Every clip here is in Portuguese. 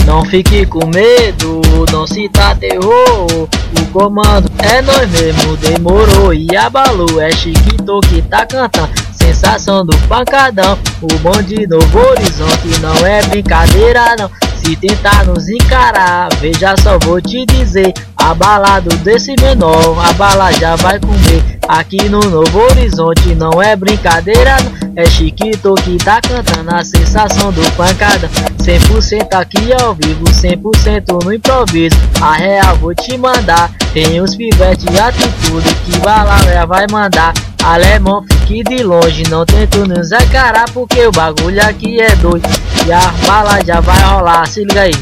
Não fique com medo, não sinta terror. O comando é nós mesmo, demorou e abalou. É Chiquito que tá cantando, sensação do pancadão. O bonde Novo Horizonte não é brincadeira não. Se tentar nos encarar, veja só, vou te dizer, abalado desse menor, a bala já vai comer. Aqui no Novo Horizonte não é brincadeira não. É Chiquito que tá cantando a sensação do pancadão. 100% aqui ao vivo, 100% no improviso. A real vou te mandar, tem uns pivete de atitude que bala já vai mandar. Alemão, fique de longe, não tento nos encarar, porque o bagulho aqui é doido e a bala já vai rolar, se liga aí.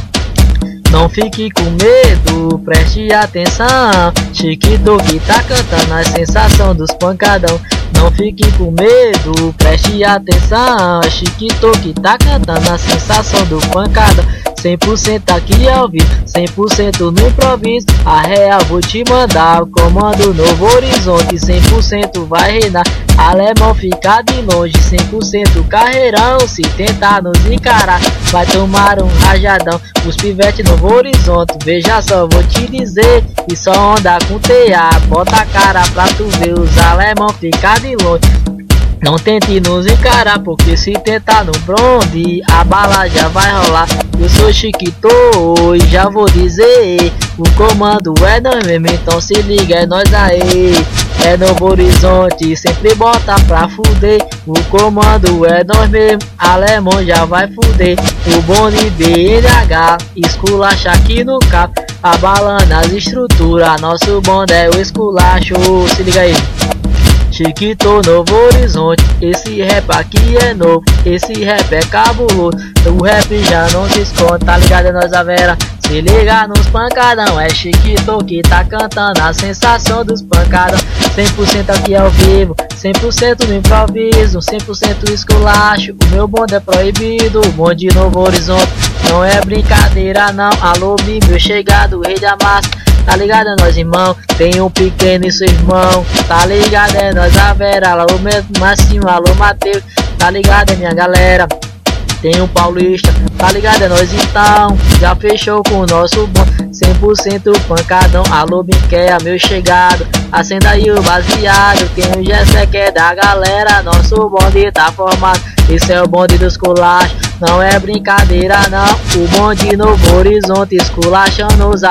Não fique com medo, preste atenção. Chiquito que tá cantando a sensação dos pancadão. Não fique com medo, preste atenção. Chiquito que tá cantando a sensação do pancadão. 100% aqui ao vivo, 100% no improviso. A real vou te mandar, o comando Novo Horizonte 100% vai reinar. Alemão, fica de longe, 100% carreirão. Se tentar nos encarar, vai tomar um rajadão. Os pivete Novo Horizonte, veja só, vou te dizer, e só anda com TA, bota a cara pra tu ver. Os alemão, fica de longe, não tente nos encarar, porque se tentar no bonde, a bala já vai rolar. Eu sou Chiquito e já vou dizer, o comando é nós mesmo, então se liga, é nós aí. É Novo Horizonte, sempre bota pra fuder. O comando é nós mesmo, alemão já vai fuder. O bonde BNH, esculacha aqui no carro, abalando as estruturas. Nosso bonde é o esculacho, se liga aí. Chiquito, Novo Horizonte, esse rap aqui é novo, esse rap é cabuloso. O rap já não se esconde, tá ligado? É nós a vera. Se liga nos pancadão, é Chiquito que tá cantando a sensação dos pancadão. 100% aqui ao vivo, 100% no improviso, 100% esculacho. O meu bonde é proibido, o bonde Novo Horizonte não é brincadeira não. Alô, Bíblia, chegado, rei da massa. Tá ligado, é nós irmão, tem um pequeno e seu irmão. Tá ligado, é nós a vera. Alô, Massinho, alô, Mateus. Tá ligado, é minha galera. Tem um paulista, tá ligado, é nós então. Já fechou com o nosso bonde 100% pancadão. Alô, Binqueia, meu chegado, acenda aí o baseado. Tem o Gessé que é da galera, nosso bonde tá formado. Esse é o bonde dos culachos, não é brincadeira não. O bonde Novo Horizonte esculachando os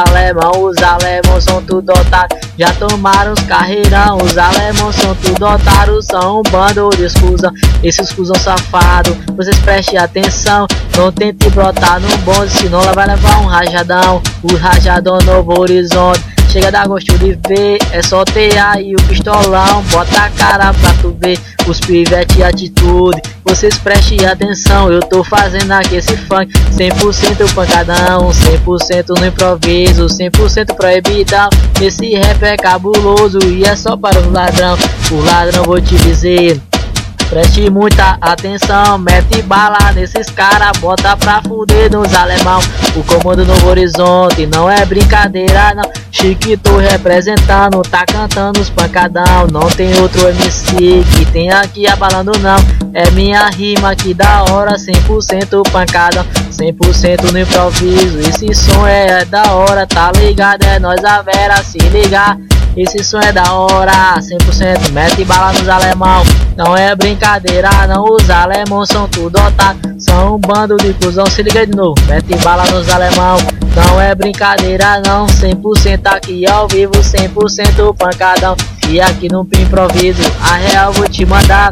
alemãos são tudo otários. Já tomaram os carreirão, os alemãos são tudo otários. São um bando de escusão, esses cuzão safado. Vocês prestem atenção, não tente brotar no bonde, senão ela vai levar um rajadão. O rajadão Novo Horizonte chega a dar gosto de ver, é só ter aí o pistolão. Bota a cara pra tu ver, os pivete e atitude. Vocês prestem atenção, eu tô fazendo aqui esse funk 100% pancadão, 100% no improviso, 100% proibidão. Esse rap é cabuloso e é só para o ladrão. O ladrão vou te dizer, preste muita atenção, mete bala nesses cara, bota pra fuder nos alemão. O comando Novo Horizonte não é brincadeira não. Chiquito representando, tá cantando os pancadão. Não tem outro MC que tem aqui abalando não. É minha rima que da hora, 100% pancadão, 100% no improviso. Esse som é da hora, tá ligado? É nós a vera, se ligar. Esse som é da hora, 100% mete bala nos alemão. Não é brincadeira não, os alemãos são tudo otários. São um bando de cuzão, se liga de novo, mete bala nos alemão. Não é brincadeira não, 100% aqui ao vivo, 100% pancadão. E aqui no improviso, a real vou te mandar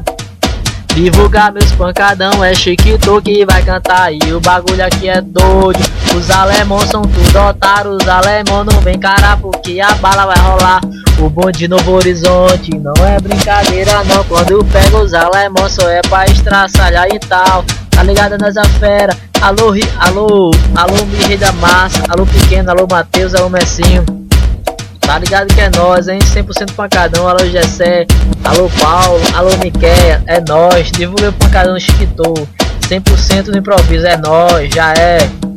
divulgar meus pancadão. É Chiquito que vai cantar e o bagulho aqui é doido. Os alemãos são tudo otários, os alemãos não vem cara, porque a bala vai rolar. O bonde Novo Horizonte não é brincadeira não. Quando pega os alemãos só é pra estraçalhar e tal. Tá ligado, nós a fera. Alô, rei da massa. Alô, pequeno, alô, Mateus, alô, Messinho. Tá ligado que é nós, hein? 100% pancadão. Alô, Gessé, alô, Paulo, alô, Miqueia. É nós, divulga o pancadão no Chiquito. 100% no improviso, é nós, já é.